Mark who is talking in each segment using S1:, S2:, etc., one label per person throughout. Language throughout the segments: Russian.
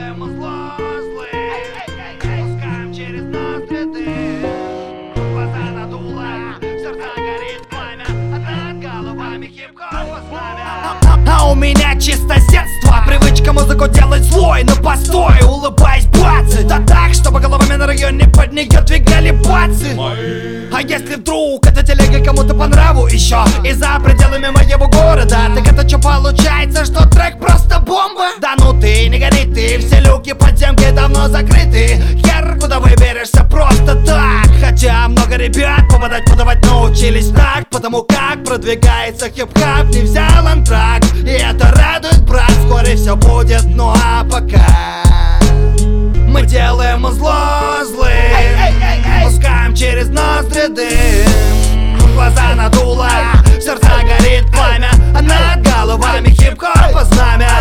S1: делаем зло злым, пускаем через ноздри дым. Глаза надуло, в сердца горит пламя, а над головами хип-хопа знамя. А у меня чисто с детства привычка музыку делать злой, но постой, улыбаясь бацы. Да так, чтобы головами на районе под нее двигали бацы. А если вдруг эта телега кому-то по нраву еще и за пределами моего города, так это что получается, что трек просто бомба? Да ну ты, не гори ты, все люки подземки давно закрыты. Хер, куда выберешься просто так. Хотя много ребят попадать, подавать научились так, потому как продвигается хип-хап, не взял антракт. И это радует, брат, вскоре все будет, ну а пока мы делаем зло злым, пускаем через ноздри дым. Глаза надуло, в сердца горит пламя, а над головами хип-хопа знамя.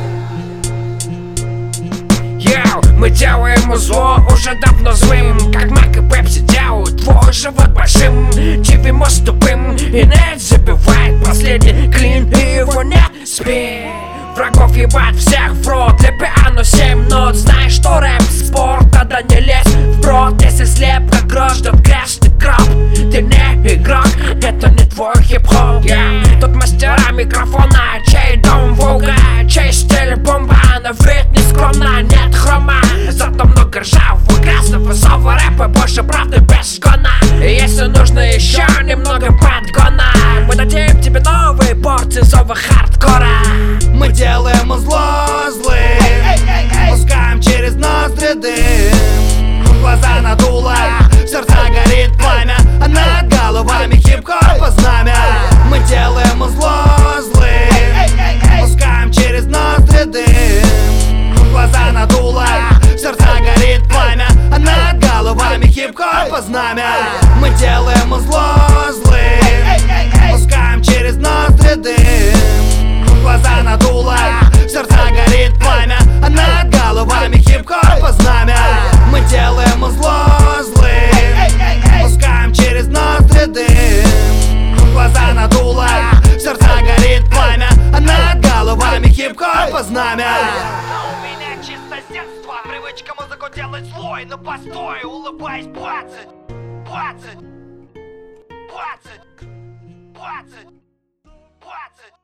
S2: Мы делаем зло уже давно злым, как Мак и Пепси делают твой живот большим. TV мост тупым, и нет забивает последний клин, и его нет, спи. Врагов ебать всех в рот, для пиано 7 нот. Знаешь, что рэп спорт, тогда не лезь в брод. Если слеп как грош, да грешный гроб. Ты не игрок, это не твой хип-хоп. Тут мастера микрофона, чей дом Волга, чей стиль бомба. На вид не скромно, нет хрома, зато много ржавого грязного злого рэпа, больше правды без гона. И если нужно еще немного подгона, мы дадим тебе новые порции злого хардкора.
S1: Мы делаем зло злым, пускаем через ноздри дым. Глаза надуло, в сердца горит пламя, а над головами хип-хопа знамя. Мы делаем зло злым, пускаем через ноздри дым. Глаза надуло, в сердца горит пламя, а над головами хип-хопа знамя. Мы делаем зло злым, пускаем через ноздри дым. Глаза надуло, в сердца горит пламя, а над головами хип-хопа знамя. Мы делаем зло злым, пускаем через ноздри дым. Глаза надуло, в сердца горит пламя, а над головами хип-хопа знамя. А у меня чисто с детства привычка музыку делать злой, но постой, улыбаясь бацать, бацать, бацать, бацать, бацать.